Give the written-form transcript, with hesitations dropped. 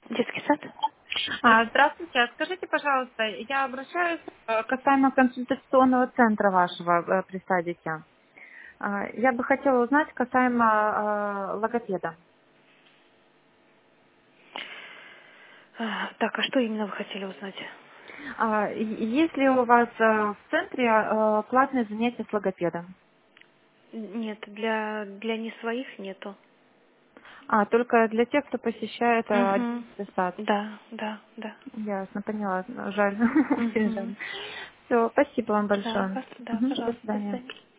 Детский сад? Здравствуйте. Скажите, пожалуйста, я обращаюсь касаемо консультационного центра вашего при садике. Я бы хотела узнать касаемо логопеда. Так, а что именно вы хотели узнать? Есть ли у вас в центре платные занятия с логопедом? Нет, для не своих нету. Только для тех, кто посещает Угу. сад. Да, да, да. Ясно, поняла. Жаль, очень Угу. жаль. Все, спасибо вам большое. Да, Мгм, до пожалуйста, до свидания. свидания.